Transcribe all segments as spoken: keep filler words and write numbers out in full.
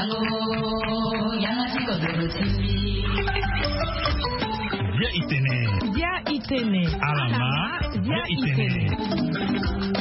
Via Itene. Via Itene. Alama. Via Itene.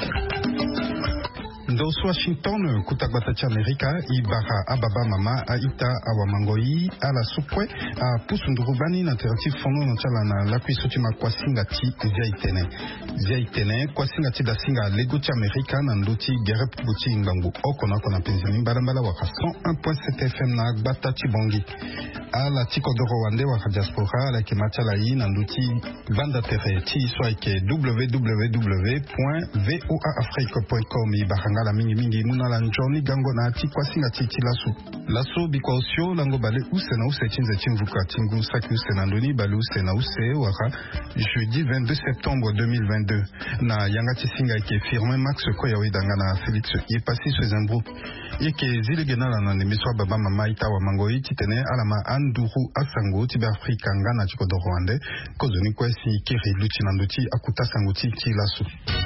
Dos Washington kutagbatacha Amerika ibara ababa mama aita awamangoi ala sukwe a pusundurubani na terati fono na chala na lakwi sotima kwa singati via Itene. Via Itene kwa singati da singa lego cha Amerika na ndoti gerep buti ngangu okona kona penzini barambala waka cent un point sept F M na batachi bongi. Ala tiko doro wande waka diaspora ala ke machala yi na ndoti banda tere ti iswa ke w w w point voa afrique point com ibahanga la mingi mingi muna la njoni gango na ati kwa singa titi laso laso bikwa osio lango bale use na use chinze chimvuka tingu saki use na ndoni bale use na use waka jeudi vingt-deux septembre deux mille vingt-deux na yanga tisinga ike firme max koya wedanga na Felix yepasi swezembro yeke zile genala na nemiswa baba mama ita wa mangoi titene alama anduru asango tibe Afrika ngana chiko do Rwanda kozoni kwesi kiri luchi na ndoti akuta sango titi laso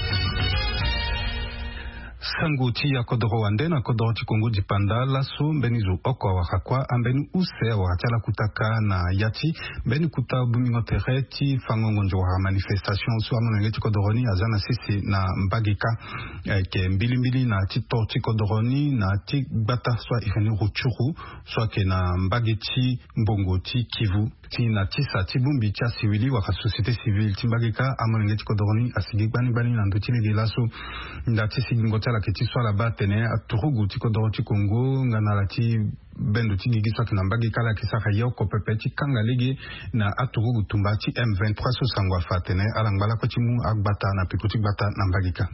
sanguti ya kodoro wande na kodoro chikongo jipanda laso mbeni zo oko wakakwa ambeni use wakachala kutaka na yati mbeni kuta bumingo tereti fangongo njo wa manifestation so amonenge chikodoroni azana sisi na mbagika ke mbili mbili na tito chikodoroni na ti bata swa ireni ruchuru swa ke na mbagiti mbongo ti kivu ti na tisa tibumbi cha siwili waka societe civile timbagika amonenge chikodoroni asigi bani bani na ndotile de laso ndati sigingo la keti soit là-bas tenait à Turugu tikodoro tikongo nganalati bendo tigigi soit nambagi kala kisaka yo kopepeti kangalege na aturugu tumbati M vingt-trois so sangwa fatene alangala ko timu agbata na pikoti gbata nambagika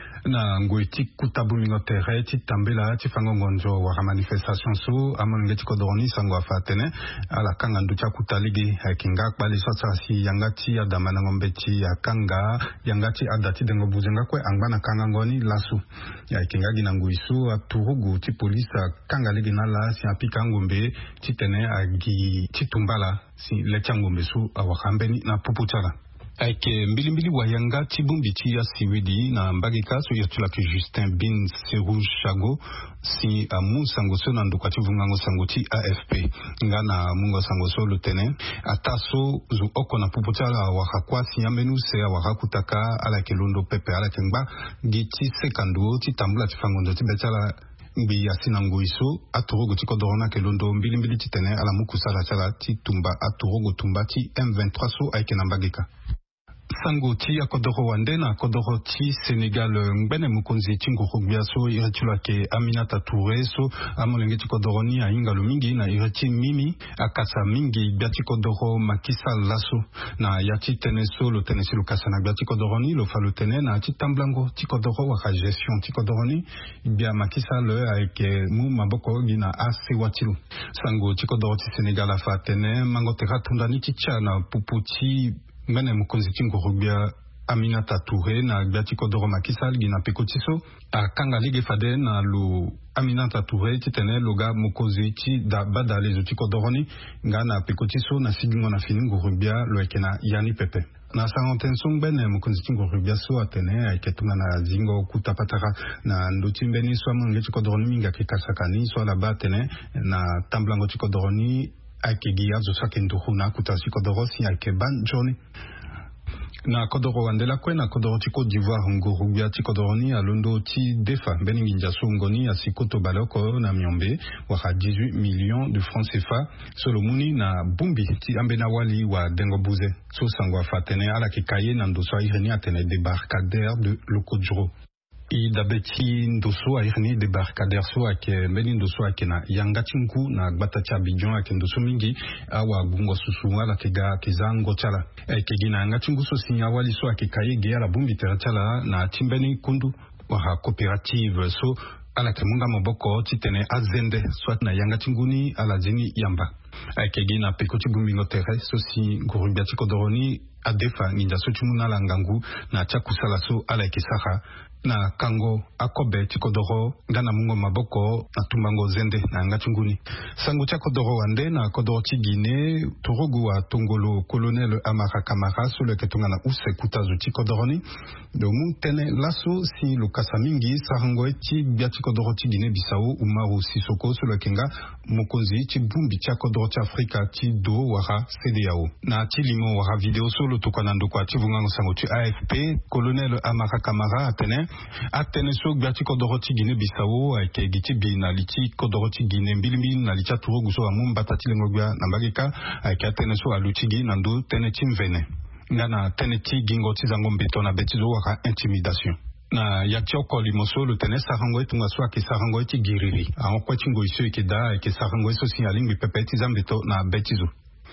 na ngoiti kutabu mingotere ti tambela ti fango ngonjo wa manifestation so amonenge tikodoroni sangwa fatene ala kanga nducha kutaligi kinga kwali sasa si yangati adamana ngombeti akanga yangati adati dengo buzenga kwe angbana kanga ngoni lasu ya kinga gina nguisu aturugu ti polisa kanga ligi na la si apika ngombe ti tene agi ti tumbala si lecha ngombe su awakambeni na pupuchala Aike mbili mbili wayanga tibumbi ti ya siwidi na mbagika so yatula ke Justin Bin Seru Chago si amu sango so na ndukwa tivungango sango ti A F P ngana mungo sango so lutene ataso zu oko na puputala wakakwa si yambenu se wakakutaka ala ke londo pepe ala ke ngba giti sekando ti tambula tifango ndo ti betala mbi asina ngoiso aturogo tikodorona ke londo mbili mbili titene ala mukusala chala ti tumba aturogo tumba ti M vingt-trois so aike na mbagika sango ti ya kodoro wande na kodoro ti Senegal ngbene mukonzi tingo rugby so iretula ke Aminata Touré so amolenge ti kodoro ni ainga lo mingi na ireti mimi akasa mingi biati kodoro makisa laso na yati tene so lo tene si lo kasa na biati kodoro ni lo fa lo tene na ti tamblango ti kodoro wa gestion ti kodoro ni bia makisa le avec mu maboko gina ase watilu sango ti kodoro ti Senegal afa tene mango te ratunda ni ti cha na puputi ngane mukonzi tingo rubia Aminata Touré na biati kodoro makisal gina pekotiso a kanga lige fade na lo Aminata Touré titene loga mukonzi ti da bada les outils kodoroni ngana pekotiso na sigingo na finingo rubia lo ekena yani pepe na sangontenso bene mukonzi tingo rubia so atene aiketunga na zingo kutapatara na ndoti mbeni so amonge ti kodoroni minga kikasakani so la batene na tamblango ti kodoroni akegi azo sakendo huna kutasi kodoro si akeban joni na kodoro wandela kwe na kodoro ti Côte d'Ivoire ngurubia ti kodoro ni alondo ti defa beningi njaso ngoni ya sikoto baloko na miombe waka dix-huit millions de francs C F A solomuni na bumbi ti ambena wali wa dengo buze so sangwa fatene ala kikaye na ndoso ireni atene débarcadère de Lokodjoro i dabeti ndoso a irni débarcadère so ake mbeni ndoso ake na yangatingu na gbatacha Abidjan ake ndoso mingi awa bungo susu ala kega kizango chala ake gina yangatingu so sinya wali so ake kaye ge ala bumbi terachala na timbeni kundu wa coopérative so ala kemunga maboko titene azende soit na yangatinguni ala zini yamba akegi na pekoti bumbingo tere sosi gurubiati kodoroni adefa ninja sochumuna la ngangu na chakusala so ala kisara na kango akobe chikodoro ngana mungo maboko na tumbango zende na ngachunguni sango cha kodoro wande na kodoro chigine turogu wa tongolo colonel Amara Kamara solo ketunga na use kutazo chikodoroni do mutene laso si lukasa mingi sarango eti bia chikodoro chigine Bissau Umaru Sisoko solo kenga mokonzi chibumbi cha kodoro cha Afrika chi do wara C D A O na chilimo wara video solo tukanando kwa chivunga sango chi A F P colonel Amara Kamara atene atene so gati kodoroti Guinée Bissau ake giti bi na lichi kodoroti Guinée mbilimbi na licha turogu so amumba tatile ngobya na mbagika ake atene so aluchigi nando tene chimvene ngana tene ti gingo tizango mbeto na betizo waka intimidation na yachoko limoso le tene sarango etunga so ake sarango eti giriri a kwa chingo iso ikeda ake sarango iso sinyalingi pepeti zambeto na betizo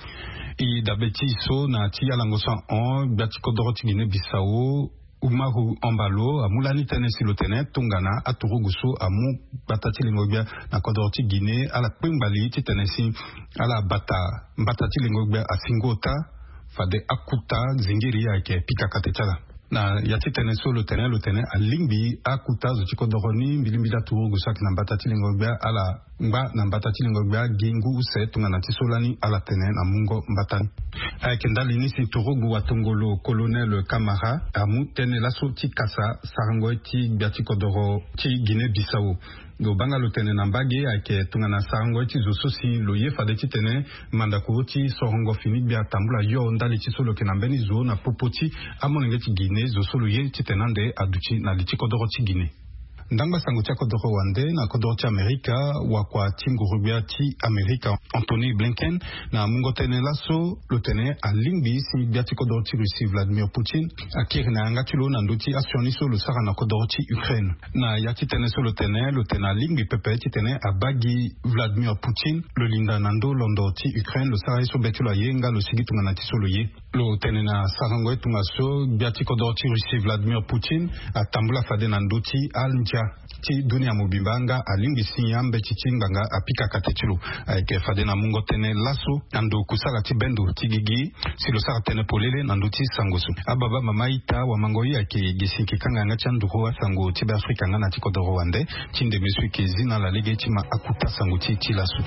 i da betizo na ti alango so on gati kodoroti Guinée Bissau Umaru Ambalo amulani tene silotene tungana aturuguso amu batati lingobia na kodorti Guinée ala kwimbali titenesi ala bata batati lingobia asingota fade akuta zingiri yake pika katechala na yati tene solo tene lo tene alingbi akuta zo kodoroni mbilimbi da turuguso na batati lingobia ala mba na batati lingobia gingu use tungana tisolani ala tene na mungo mbatani akendali nisi turugu watongolo colonel Kamara amu tene laso ti kasa sarango ti biati kodoro ti Guinée Bissau do banga lo tene na mbage ake tungana sarango ti zo sosi lo ye fade ti tene mandako ti sorongo fini bia tambula yo ndali ti solo ke na mbeni zo na popoti amonenge ti Guinée zo solo ye ti tenande aduchi na li ti kodoro ti Guinée ndanga sango cha kodoro wande na kodoro cha Amerika wakwa tingo rubia ti Amerika Anthony Blinken na mungo tene laso lo tene a lingbi si biati kodoro ti Russie Vladimir Putin akiri na ngatulo na ndoti asioniso lo sara na kodoro ti Ukraine na yati tene so lo tene lo tene a lingbi pepe ti tene a bagi Vladimir Putin lo linda nando londo ti Ukraine lo sara iso betulo yenga lo sigi tunga na ti solo ye lo tene na sarango tunga so biati kodoro ti Russie Vladimir Putin a tambula fade na ndoti alnja ti dunia mobimbanga alingi sinyambe chichinganga apika katechilo ke fade na mungo tene laso ando kusala ti bendo tigigi silo sara tene polele nando ti sangosu ababa mamaita wa mangoyi ake gisinki kanga nga chanduko sango ti Afrika nga na ti kodoro wande tinde mesu ke zina la lege ti ma akuta sango ti ti laso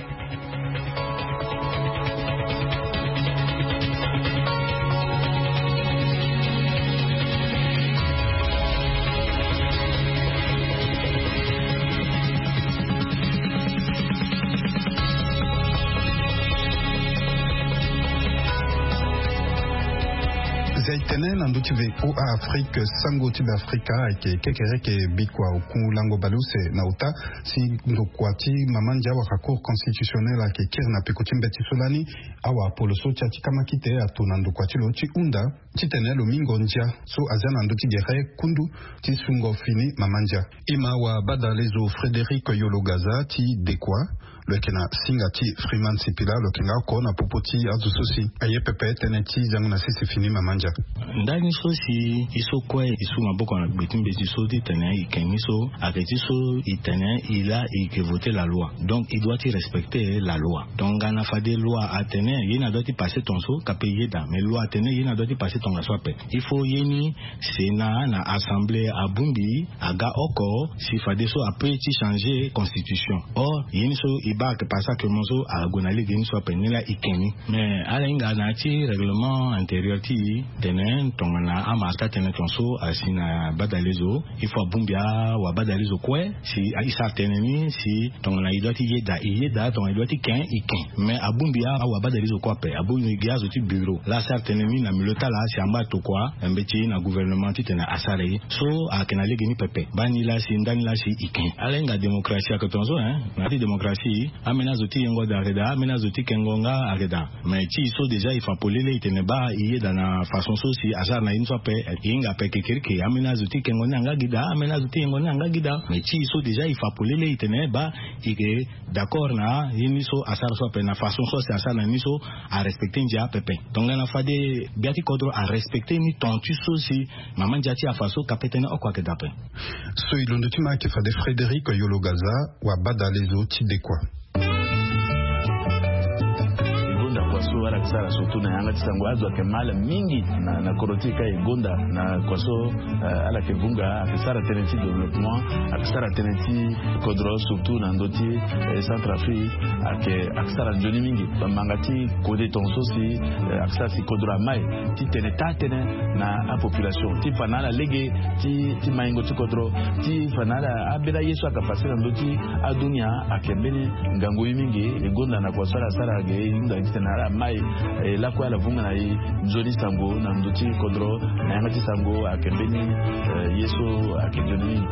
zaitene na nduti ve o Afrique sango ti Afrika ke kekere ke bikwa ku lango baluse na uta si ndokwati mamanja wa cour constitutionnelle ke kirna pekoti mbeti solani awa poloso cha tikamakite atuna ndokwati lo ti unda titene lo mingo ndia so azana nduti gere kundu ti sungo fini mamanja ima wa badalezo Frédéric Yologaza ti dekwa le kena singa ti Freeman Sipila lo kenga ko na popoti azu sosi aye pepe tene ti zangu na sisi fini mamanja ndani sosi iso kwe isu maboko na betimbe iso di tene ikeni so aketi so itene il a il que voter la loi donc il doit y respecter la loi donc gana fade loi atene yena doit y passer ton so ka payer da mais loi atene yena doit y passer ton aswape il faut yeni sénat na assemblée abumbi aga oko si fade so après ti changer constitution or yeni so iba que passa que monzo a gonali geni so penela ikeni mais ala inga na ti règlement intérieur ti tenen tongana amata tenen tonso asina badalezo il faut bumbia wa badalezo kwe si isa teneni si tongana idoti yeda yeda tongana idoti ken iken mais abumbia wa badalezo kwa pe abuni giazo ti bureau la sa teneni na milota la si amba to kwa mbeti na gouvernement ti tena asare so akena legeni pepe bani la si ndani la si iken alenga demokrasia ka tonso hein na ti demokrasia amena zoti yengo da reda amena zoti kengonga areda mais ti so déjà il faut polele iteneba yeda na façon so si asar na inso pe inga pe kekirke amena zuti kengoni anga gida amena zuti ngoni anga gida mais ti so déjà il faut polele itene ba ike d'accord na yiniso asar so pe na façon so si asar na niso a respecter ndia pepe donc na fade biati kodro a respecter ni ton tu so si maman jati a façon kapetene okwa ke dape so ilondo tima ke fade Frédéric Yologaza wa badalezo ti dekwa so ala kisara surtout na yanga tisango azo ke mala mingi na na korotika e gonda na kwaso ala ke bunga akisara tenenti développement akisara tenenti kodro surtout na ndoti Centrafrique ake akisara joni mingi bamangati kode tonso si akisara si kodro mai ti teneta tene na a population ti fanala lege ti ti maingo ti kodro ti fanala abela yesu akapasira ndoti adunia akembeni ngango mingi e gonda na kwaso ala sara ge inda tenara mai la kwa la vunga na i joni sango na ndoti kodro na yanga ti sango akembeni yesu akejoni.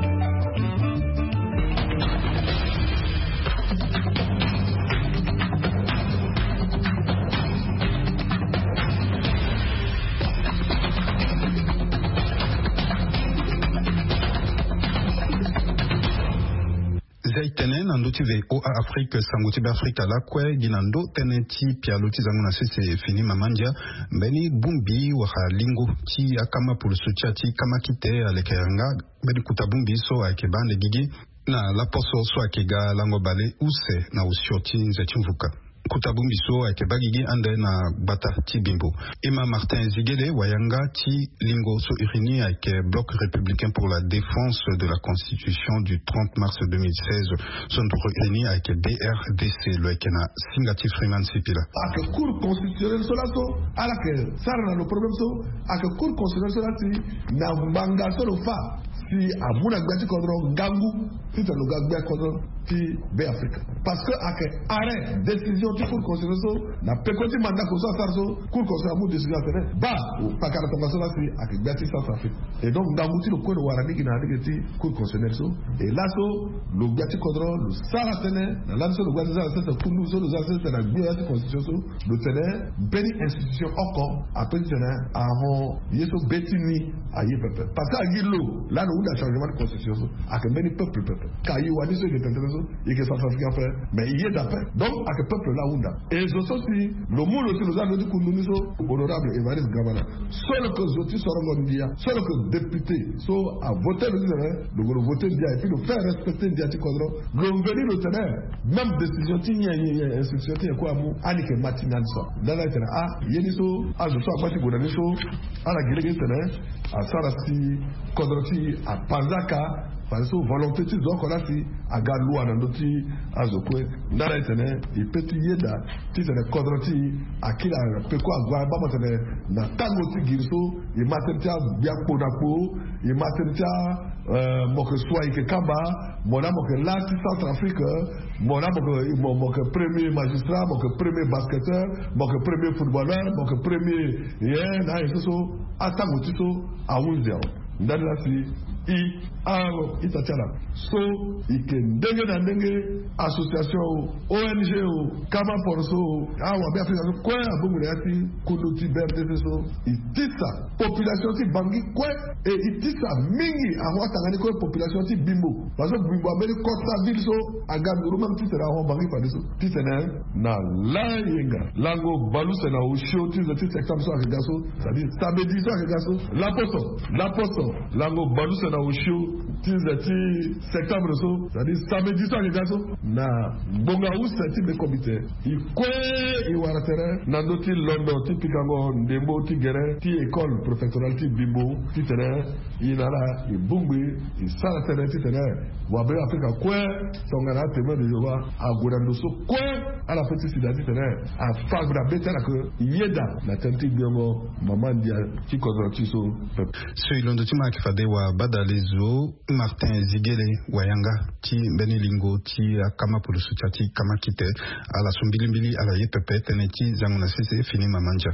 Zaitene nanduti ve o Afrique sanguti Afrika la kwe ginando teneti pialuti zangu na sisi fini mamanja mbeni bumbi wa lingo ti akama pulusucha ti kama kite alekayanga mbeni kutabumbi so akebande gigi na la poso so akega lango bale use na usioti nzeti mvuka kutabumbi so akebagigi ande na bata ti bimbo Emma Martin Zigele wayanga ti lingo so irini ake bloc républicain pour la défense de la constitution du trente mars deux mille seize son irini ake B R D C lo ake na singati Freeman Sipila ake cour constitutionnel so la so ala ke sara na lo problème so ake cour constitutionnel so la si na mbanga so lo fa si amuna gbati kodro gangu si ta lo gagbe kodro ti be Afrique parce que ake arrêt décision ti cour constitutionnel so na pekoti manda ko so sar so cour constitutionnel amu décision tene ba pakara tonga so la si ake gbati South Afrique et donc gangu ti lo ko lo wara digi na digi ti cour constitutionnel so et là so lo gbati kodro lo sara tene na lan so lo gbati sara tene kundu so lo sara tene na gbe ti constitution so lo tene beni institution oko après tene a ho yeso betini aye peuple parce que agilo là no unda changement de constitution so ake beni peuple peuple kayi wani so ke tene so et que South Afrique fait mais il est d'après donc à que peuple là unda et je sais si le monde aussi nous a dit kundu so honorable Evariste Gabana seul que zoti sorongo ndia seul que député so a voté le le le voter ndia et puis le faire respecter ndia ti kodro le venir le tenir même décision ti nya nya instruction ti ko amu ani ke matinal so dala tena ah yeni so a je so akwati godani so ala gilege tena a sarati kodro ti a panzaka parce que volonté ti zo kola si aga loi na ndoti azokwe ndara itene ipeti yeda ti tene kodroti akila peko agwa ba motene na tango ti girso e matentia bia pona po e matentia euh moke swai ke kaba mona moke lati South Africa mona moke moke premier magistrat moke premier basketteur moke premier footballeur moke premier yeah na eso atango ti so awunzia ndala si i aro itachala so ike ndenge na ndenge association O N G o kama porso awa be Afrika so kwa abungule ati kuluti berde so itisa population ti bangi kwa e itisa mingi awa tangani kwa population ti bimbo parce que bimbo ameli Costa ville so aga nuruma titera ho bangi pa so titena na la yenga lango baluse na ushio ti za ti secteur so aga so ça dit stabilité so aga so la poso la poso lango baluse na ushio ti za ti septembre so ça dit samedi so aga so na bonga usa ti be comité i kwe i waratere na ndoti London ti pikango ndembo ti gere ti école préfectorale ti bimbo ti tere i nara i bungbi i sara tere ti tere wa be Afrika kwe tongana teme de Jehova agurando so kwe ala feti sida ti tere a fagra betara que yeda na tenti biongo mama ndia ti kozro ti so so ilondo ti ma kifade wa badalezo Martin Zigele wayanga ti beni lingo ti kama pulusu ti kama kite ala sumbili mbili ala yepepe tene ti zangu na sisi fini mamanja.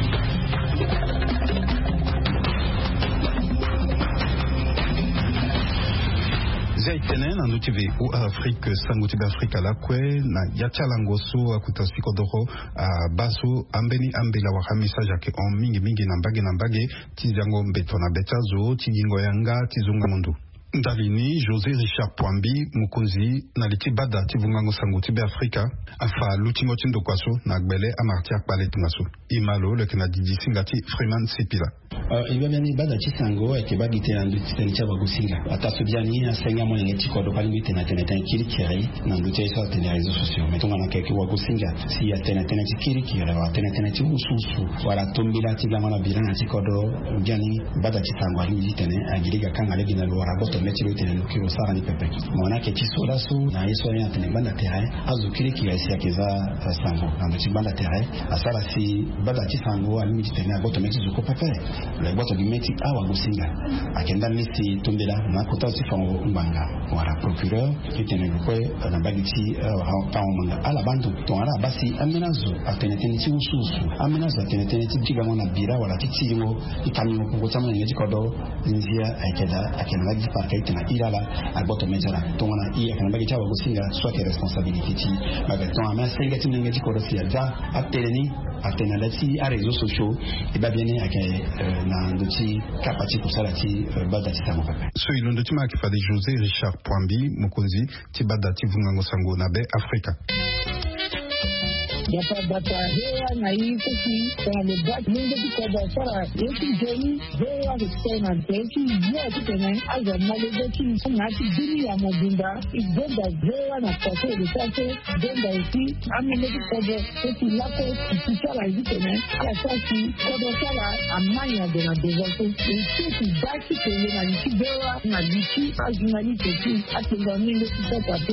Zaitene na nduti ve o Afrique sanguti Afrika la kwe na yachalango so akutasi kodoro a baso ambeni ambela wa hamisa jake on mingi mingi na mbage na mbage ti zango mbeto na betazo ti gingo yanga ti zunga mundu Ndalini José Richard Pwambi mukonzi na litibada tivungango sango tibe Afrika afa lutingo tindo kwaso na gbele amartia pale tungaso imalo le kena didi singati Freeman Sipila uh, iba biani bada chisango eke bagite na ndutiteni cha bagusinga atasu biani asenga mo ngeti ko do palingi tena tena tena kiri kiri na ndutya iso tena réseaux sociaux metonga na keke wagusinga si ya tena tena kiri kiri wa tena tena ti ususu wala tombila tigama na bilana tikodo biani bada chisango ali tena agiriga kanga le bina lo raboto metilo tena lukiro sara ni pepe mwana ke tisola su na iso ya tena banda terrain azukiri ki yaisi yakeza sango na mti banda terrain asala si bada chisango ali tena boto meti zuko pepe le boto limeti awa gusinga akenda misi tombela na kota sifango mbanga wala procureur ki tena lukwe na bagiti ha manga ala bantu to ala basi amenazo ateneteni ti ususu amenazo ateneteni ti tigamo na bira wala titingo ikamyo kungotama ngeti kodo nzia akeda akenda di parquet na irala agboto mezala tongona iya kana bagi chawa gusinga soit que responsabilité ti baga ton ama sengeti ngeti kodo sia ja ateleni atenalati a réseaux sociaux et ba bien ake na ndoti kapati kusala ti bada ti samo papa so ilondo ti maki fa de José Richard Pwambi mukonzi ti bada ti vungango sango na be Afrika Data data hewa na hii kiki kwa lebat mungu kwa sara yeki jeni hewa kutena teki ya kutena aza malezeki ngati dini ya mobinda igenda hewa na kwa kwa sasa genda isi amileki kwa teki lako kisara ikitena ala sasi kwa sara amanya de na devoto isi basi kwa na nchi hewa na nchi azunali teki atinga mingi kwa kwa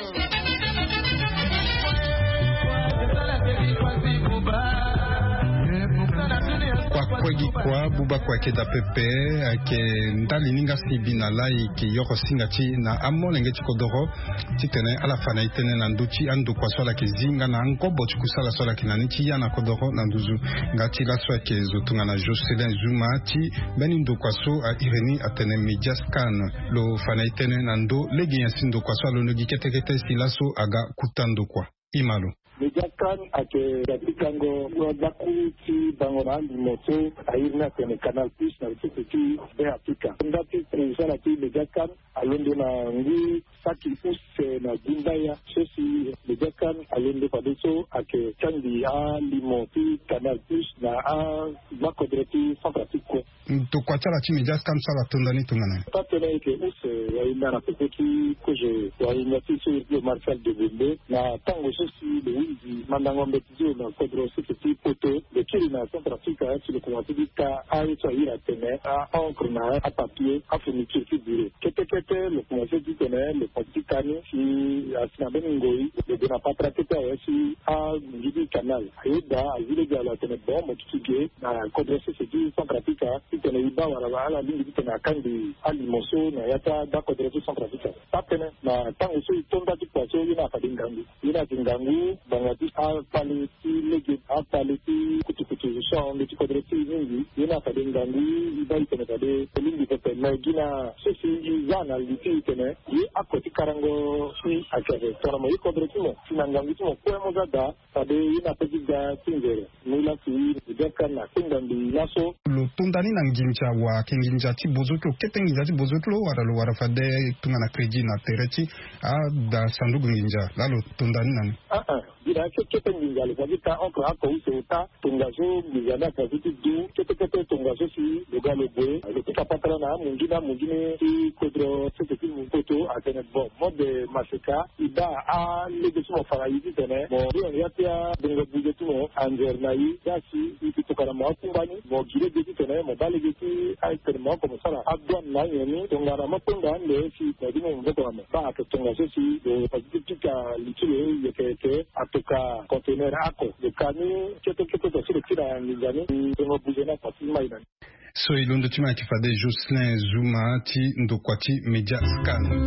kwa kwegi kwa buba kwa keda pepe ke ndali ninga sibina lai ke yoko singati na amole ngeti kodoro tikene ala fana itene na nduchi andu kwa swala ke zinga na ngobo chikusala swala ke naniti yana kodoro na nduzu ngati la swa ke zotunga na Jocelyn Zuma ti beni ndo kwa so a ireni atene media scan lo fana itene na ndo legi yansindo kwa swala no giketekete silaso aga kutando kwa imalo Mejakan ake datikango wazaku ti bangoran moto airna kwenye Canal Plus na sisi be Afrika. Ndati preusana ti mejakan alonde na ngi saki use na jimbaya sisi mejakan alonde padeso ake kandi a limoti Canal Plus na a makodreti Francisco. To kwa chala ti mejakan sala tondani tungana. Tatene ke use ya ina na peki koje ya ina ti sur Marcel de Bembe na tango sisi de mandango mbetizo na kodro sisi poto de kiri na Central Africa sur le commencé dika a eso ira tene a encre na a papier a fourniture qui dire kete kete le commencé dit tene le petit cani si asina beningoi de na patrate ta si a ngidi canal aida azile gala tene bon mo tuge na kodro sisi Central Africa tene iba wala wala lingi tene akandi ali moso na yata da kodro Central Africa tapene na tango so itonda ti kwaso ina fadingangu ina tingangu bangati a paleti lege a paleti kutukutu so le ti kodreti nyingi ina fadingangu iba itene tade lingi pepe na gina sisi zana liti tene yi akoti karango si akere tona mo kodreti mo sinangangu ti mo ko mo zada tade ina pediga tingere nila si deka na tingambi laso lo tundani na nginja wa kinginja ti bozotlo ketenginja ti bozotlo wara lo wara fade tunga na credit na tereti a da sandugu nginja lalo tundani nani ah ah ira ke ketenginja le kwita onko ako usota tungazo mizana kaziti du kete kete tungazo si lugalo bwe le pika patala na mungina mungine ti kodro sete ti mpoto atene bon mode maseka ida a legeso mo fara yidi tene mo rio yatia bengo bujetu mo anger na yi dasi iti tokara mo kumbani mo gire geti tene mo bale geti ai tene mo ko sala adwan na yeni tongara mo tonga le si ko dimo mo ko mo ba ka tonga so si de pajitika litule yeke atoka container ako de kani keto keto to sile tira ngani ngo bujena pasi maina so ilondo tima kifade Jocelyn Zuma ti ndokwati media scan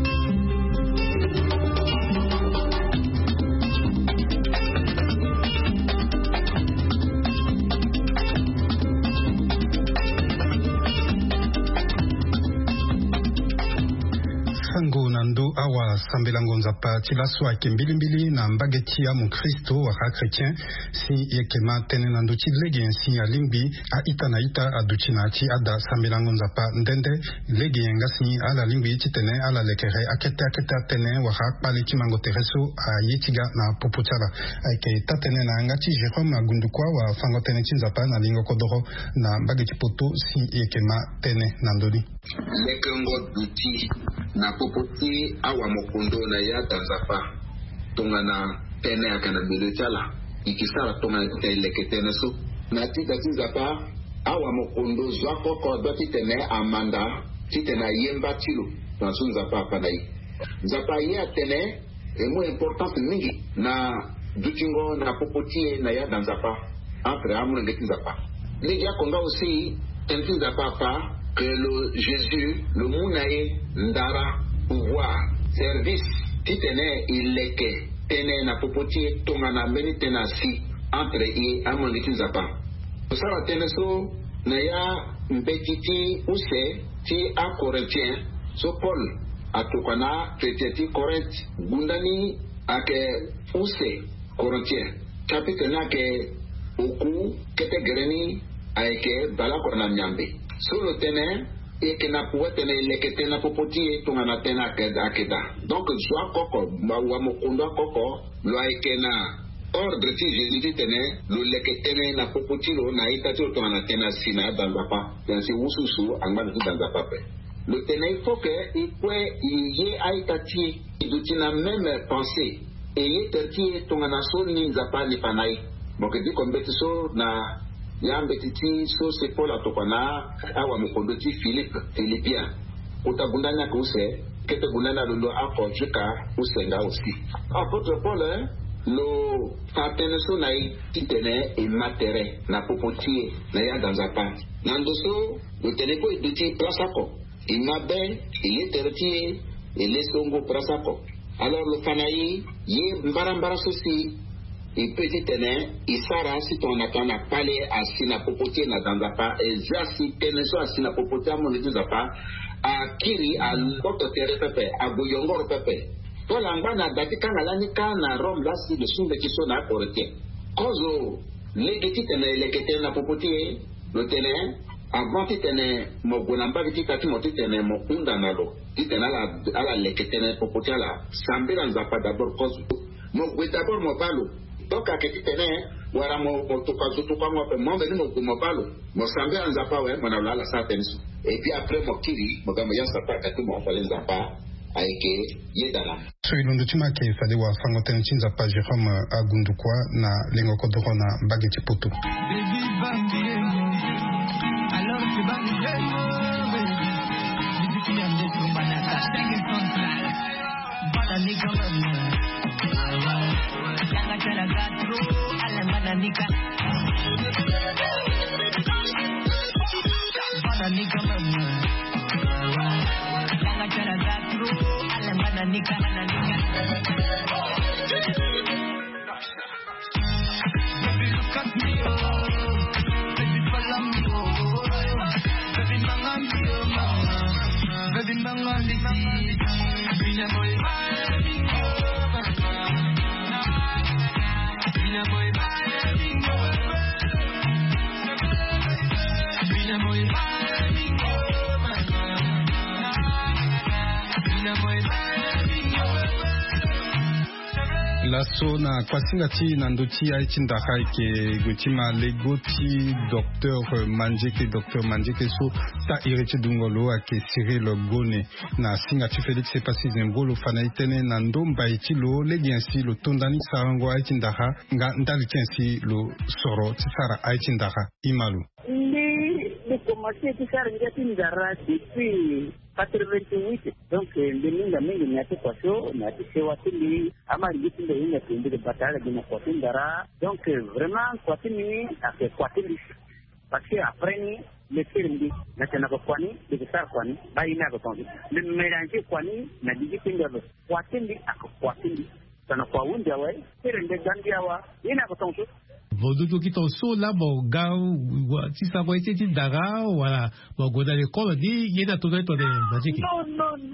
sango nando awa sambela ngonzapa tilaso ake mbilimbili na mbageti ya mukristo wa chrétien si yekema tene na nduchi lege si ya lingbi a ita na ita aduchi na chi ada sambela ngonzapa ndende lege ngasi ala lingbi chitene ala lekere akete akete tene wa pali chimango tereso a yetiga na popochala ake tatene na ngati Jérôme Gundukwa wa fango tene chinzapa na lingo kodoro na mbageti poto si yekema tene na ndoli lekengo duti na popoti awa mokondo na ya tanzapa tonga na tene akana bilechala ikisara tonga na leketene so na tita tinzapa awa mokondo zwako ko doti tene amanda titena yemba tilo tansu nzapa panai nzapa ya tene emo importance mingi na dutingo na popoti na ya tanzapa entre amu ngeti nzapa legi akonga aussi tenti nzapa pa que le Jésus, le Mounae, Ndara, pouvoir, service, titene ileke, tene na popoti, tongana meni tena si, entre i amoniki zapa. Usara tene so, na ya mbetiti use, ti a Corinthien, so Paul, atukana, treteti Corinthe, gundani, ake use, Corinthien, chapitre na ke, oku, kete gereni, aeke, bala korna nyambe. Solo tene et que na pouet tene lekete na popoti e tongana tena keda keda. Donc joa koko ma wa mokondo koko lo aike na ordre ti Jésus tene lo lekete na popoti lo na ita to tongana tena sina danzapa. Dans ce wususu angba tu danzapa pe. Le tene il faut que il peut y aita ti idutina même pensée et y tati tongana so ni nzapa ni panai. Donc dit comme betiso na yambe titi so se pola tokana awa mokondo ti Philippe Philippien utagundanya kuse kete gundana lolo ako jika usenga aussi apôtre Paul lo fatene so na itene e matere na popoti na ya danzapa nandoso lo teneko iditi prasako inabe ile tertie ile songo prasako alors lo fanayi ye mbarambara sosi et petit tene isara si ton atana pale asina popotie na danzapa e jasi teneso asina popotie amone danzapa a kiri a loto tere pepe a boyongoro pepe to lamba na datika ngalani kana rom la si de sumbe kiso na korete kozo legeti tene legeti na popotie lo tene avant tene mo bonamba vitika ti mo tene mo kunda nalo tene ala ala legeti na popotie la sambira nzapa d'abord kozo mo gwe d'abord mo balo donc à quelque tene wara mo toka toka mo pe mo beni mo mo balo mo sambe anzapa we mo na la sa tensu et puis après mo kiri mo gamba ya sapa ka mo fale nzapa aike yedala so ilondo tima ke fale wa fango tene nzapa Jérôme Agundukwa na lengo kodoro na bageti poto alors tu vas Nika Bana nika mama Langa chana gatru Alambana nika Bana nika Baby look at me oh Baby follow me oh Baby manga me oh mama Baby manga lisi Bina boy baby oh Bina boy laso na kwasinga ti na ndoti ya itindaka ke gotima legoti docteur Manjeke docteur Manjeke so ta irete dungolo ake Cyril Gone na singa ti Félix Sepasi Zembolo fana itene na ndomba itilo legi ainsi lo tondani sarango itindaka nga ndali tensi lo soro tisara itindaka imalu de commencer à faire une petite garage depuis quatre-vingt-huit donc de minga mingi na te kwaso na te sewa tili ama ngiti ndo ina tumbi de batala de na kwatindara donc vraiment kwatini ake kwatili parce que après ni le firme na tena ko kwani de sar kwani bayi na ko ton le mélanger kwani na digiti ndo kwatindi ak kwatindi sana kwa unja we firme gandia wa ina ko ton Voduto qui t'en saut là, mon gars, si ça va être dit d'ara, voilà, mon gars dans l'école, dit, il y a tout dans les magiques. Non, non, non,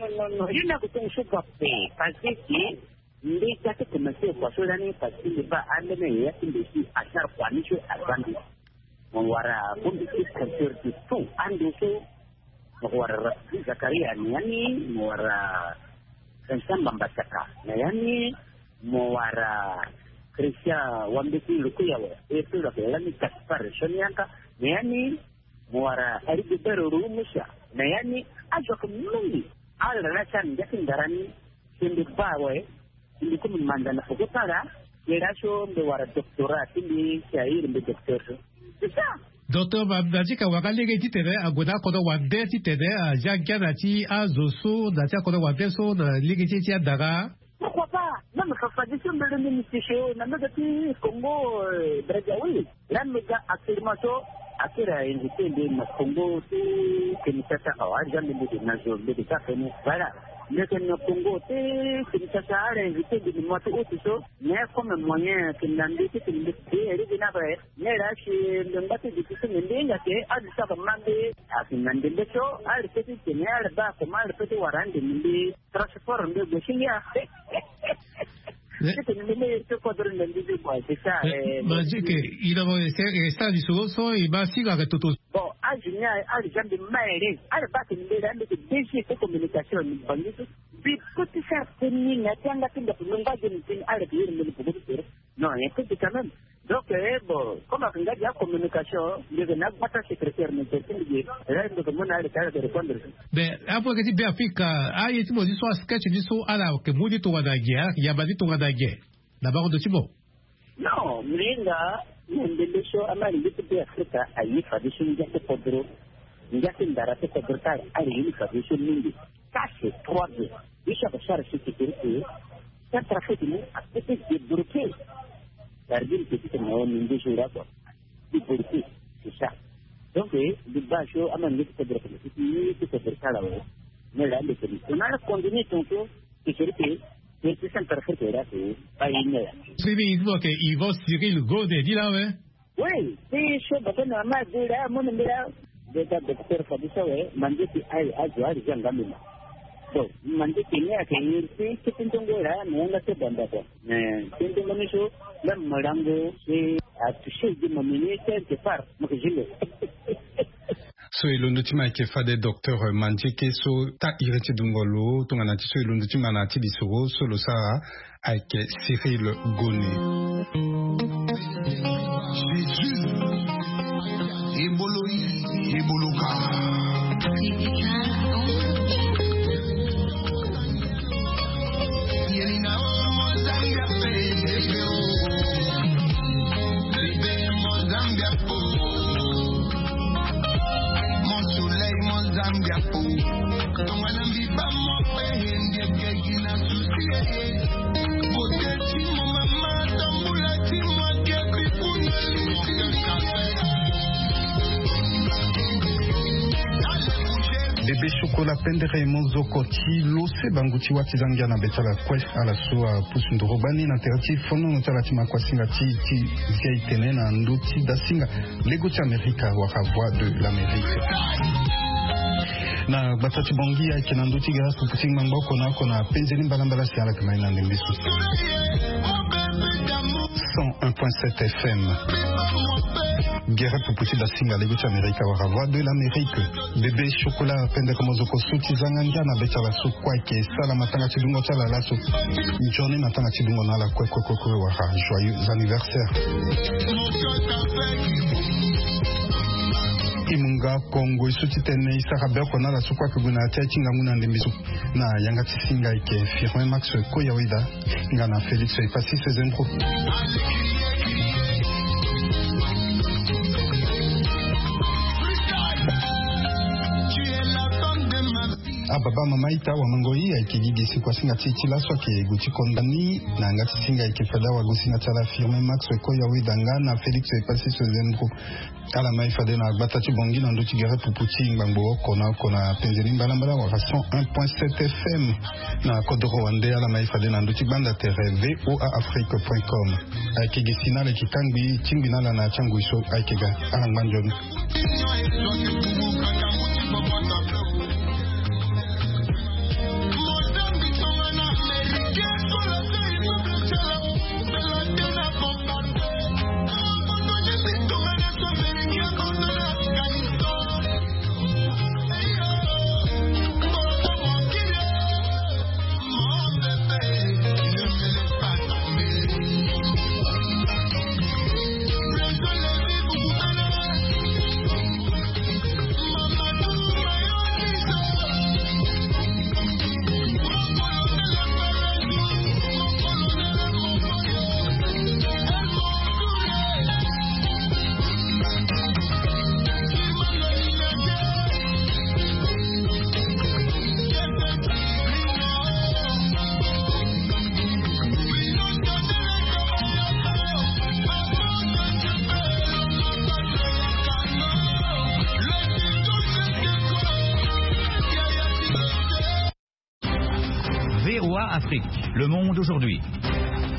non, non, il y a que je pas fait, parce que les cas que commencé par cela n'est pas si le bas à l'année, il y a à chaque fois, il y a à Bandi. On va à Bandi, c'est de tout, en dessous, on va à Zakaria, Niani, on va à Saint Bambasaka, Niani, on va à Christian Wambeki, le Kuyawa, et tout le monde, Kaspar, Shonianka, Niani, on va à Eribero Rumusha, Niani, à Jacques Mundi. Al racan jakin darani sindi bawe sindi kuma mandana ko tara era sho de wara doctorat sindi shair de docteur c'est ça docteur Babajika wakale ke titere agoda ko do wande titere a jagana ti azoso da ta ko do wande so na ligi ti ti daga pourquoi pas même fa fa disons de l'administration na me ti Congo Brazzaville là me ga affirmation akira invité de na Congo que nous ça a jamais de nazo de ça que nous voilà mais que nous Congo que nous ça a invité de moi tout ça mais comme moyen que n'andé que nous et de na vrai mais là chez le bateau de tout le monde que a dit ça comme mandé à n'andé de ça a répété que ne a pas comment répéter warande de transport de Gochia c'est ça. Magique, il a sta di suo so i basi ga tutto. Bon, a Junia, a gens de maire, a le bac de l'année de D G de communication, puis tout ça, c'est une attente de l'ongage de l'usine à l'église. Non, il y a tout quand même. Donc, bon, comme on a la communication, il y a un pas secrétaire, mais c'est une règle de mon âge de répondre. Ben, après que tu bien Afrique, a été dit soit sketch du so à la que Moudi Touradagia, il y a Badi Touradagia. D'abord de Thibaut. Non, Mlinga, on dit so à ma limite de Afrique, à y faire des choses de Podro, il y a une darate Podrotal, à y faire des choses mindi. Ça, c'est trois deux. Il y a des charges sécurité, ça trafic, à peut-être des bloqués. Gardien petit mo mindi jura ko di burki c'est ça donc le bacho amane ko de ko ni ko de kala wa ne la de ko on a continué donc que sécurité c'est c'est un perfect era c'est pas une c'est bien que il va tirer le go de dit là ouais oui c'est chaud parce que normal de là mon ndira de ta docteur Fabisa ouais mandi ti ai ajo ari jangamina donc mandi ti ne ka yirti ke tintongo era ne na te banda ko ne tintongo ni so la marango c'est à toucher de mon ministère de part moi je le so ilondotima ke fade docteur Mandike so ta ireti dungolo tungana ti so ilondotima na ti disoro solo sa avec Cyril Goné Jésus Eboloï Eboloka Yelina Mozambia Bebe Mozambia Po Mon soleil Mozambia Po Tongana mbiba mo pe ndie kegina susie Boteti mo mama tambula ti mo kepi kuna Bébé chocolat pendere mozo koti lose banguti wati zangia na betala kwe ala soa pusundoro bani na terati fono notala tima kwa singa ti ti zia itene na nduti da singa lego ti Amerika waka voix de l'Amérique na batati bongi ya kina nduti gara puputing mamboko na kona penzeli mbalambala si ala kama ina ndembisu cent un point sept F M Guerre Puputi da singa lego ti Amerika waka voix de l'Amérique bébé chocolat pendere mozo ko suti zanganga na betala su kwa ke sala matanga ti dungo tala laso journée matanga ti dungo na la kwe kwe kwe kwe waka joyeux anniversaire Imunga Congo isuti tene isaka beko na la sukwa kuguna tia chinga nguna ndembisu na yanga tisinga ike firme Max Koyawida ngana Félix Epasi Sezentro ababa mama ita wa mangoi ya kijigi sikwa singa titi la swa ke guti kondani na ngati singa ike fada wa gusinga tala firme Max Koyawida ngana Félix Epasi Sezentro ala mai fade na batati bongi na nduti gere puputi ngbango kona kona penzeli mbalambala wa cent un point sept F M na kodoro wande ala mai fade na nduti banda tere voa afrique point com akege sinale kitangbi tingbinala na changu iso akega ala ngbanjoni Afrique. Le Monde aujourd'hui.